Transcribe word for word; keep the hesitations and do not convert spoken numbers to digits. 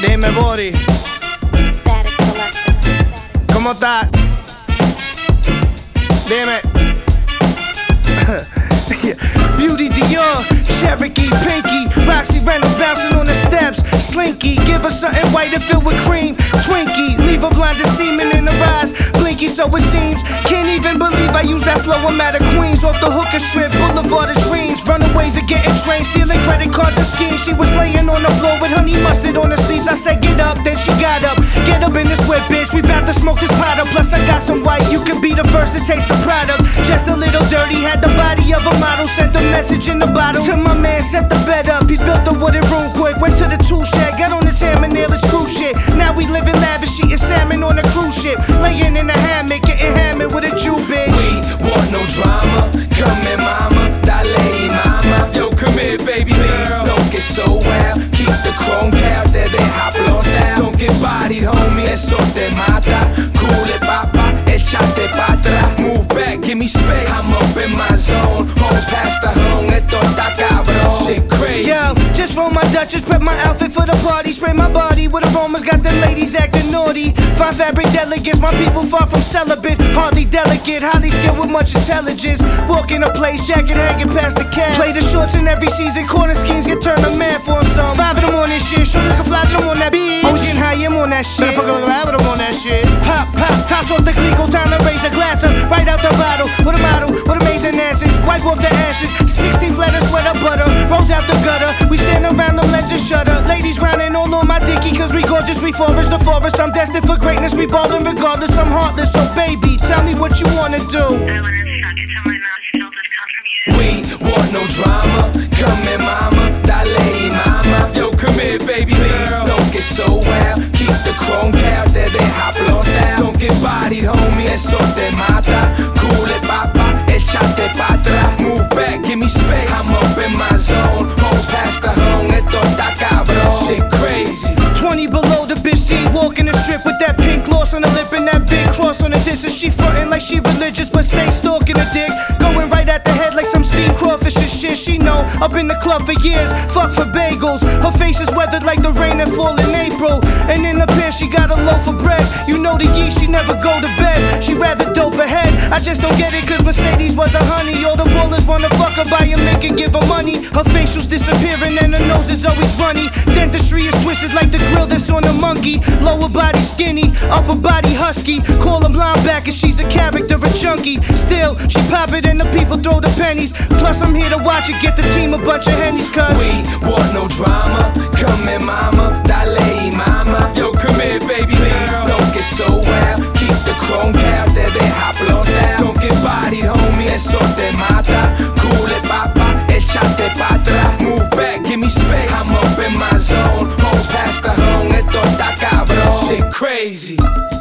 Dime, Bori, ¿cómo estás? Dime. Beauty Dior, Cherokee, Pinky, Roxy Reynolds bouncing on the steps. Slinky, give her something white and filled with cream. Twinkie, leave her blind to semen in her eyes. Blinky, so it seems. Can't even believe I use that flow. I'm out of Queens, off the hooker strip, Boulevard of Dreams. Runaways are getting trained, stealing credit cards and schemes. She was laying on the floor with honey mustard on her sleeves. I said, get up, then she got up. Get up in this whip, bitch. We bout to smoke this pot up. Plus, I got some white. You could be the first to taste the product. Just a little dirty, had the body of a model. Sent the message in the bottle to my man, set the bed up. He built the wooden room quick. Went to the tool shed, got on his hammer, nail his screw shit. Now we living lavish, eating salmon on a cruise ship. Laying in a hammock, getting hammered with a Jew bitch. We want no drama. Come here, mama. Dale, mama. Yo, come here, baby. Please don't get so wild. Keep the chrome cow, there they hoplo down. Don't get bodied, homie. Eso te mata. Cool it, papa. Echate pa' atrás. Move back, give me space. I'm up in my zone. Homes past the home. Esto está cabrón. Shit crazy. Yo, just roll my Dutch, just prep my outfit for the party. Spray my body with aromas, got them ladies acting naughty. Fine fabric delegates, my people far from celibate. Hardly delicate, highly skilled with much intelligence. Walk in a place, jacket hanging past the cast. Play the shorts in every season, corner schemes get turned a man for some. Five in the morning shit, short like a fly, I'm on that bitch. Ocean high, I'm on that shit. Better fuck like a lab, I'm on that shit. Pop, pop, tops off the clique, go time to raise a glass up. Right out the bottle, with a model, with amazing asses. Wipe off the ashes, sixteen flatter, sweater, butter. Rolls out the gutter, we stand around them, let's just shudder. Ladies grinding all on my dicky, cause we gorgeous, we forest the forest. I'm destined for greatness, we ballin' regardless, I'm heartless. So baby, tell me what you wanna do. I wanna suck it till my mouth still does come from you. We want no drama. Come here, mama. Dale, mama. Yo, come here, baby. Please don't get so wild. Keep the chrome cow, there they hoplo down. Don't get bodied, homie. Eso te mata. Cool it, papa. Echate pa' atrás. Move back, give me space. I'm up in my zone. Homes past the home. Esto está cabrón. Shit crazy. Twenty below the bitch scene, walking the strip with that pink gloss on the lip and that big cross on the dick. So she frontin' like she religious, but stay stalking the dick. Going right at the head like some steamed crawfish and shit. She know, up in the club for years, fuck for bagels. Her face is weathered like the rain that fall in April. And in the pants she got a loaf of bread. You know the yeast, she never go to bed. She rather dope ahead. I just don't get it cause Mercedes was a honey. All the rollers wanna fuck her, buy a mink and give her money. Her facial's disappearing and her nose is always runny. Dentistry is twisted like the grill that's on a monkey. Lower body skinny, upper body husky. Call him linebacker, she's a character, a junkie. Still, she pop it and the people throw the pennies. Plus I'm here to watch it, get the team a bunch of hennies. Cause we want no drama. Come here, mama. Dale, mama. Yo, come here, baby. Please don't get so wild. Keep the chrome cow, there they hoplo down. Don't get bodied, homie. Eso te mata. Cool it, papa. Echate pa' atrás. Move back, give me space. I'm up in my zone. Homes past the home. Esto está cabrón. Shit crazy.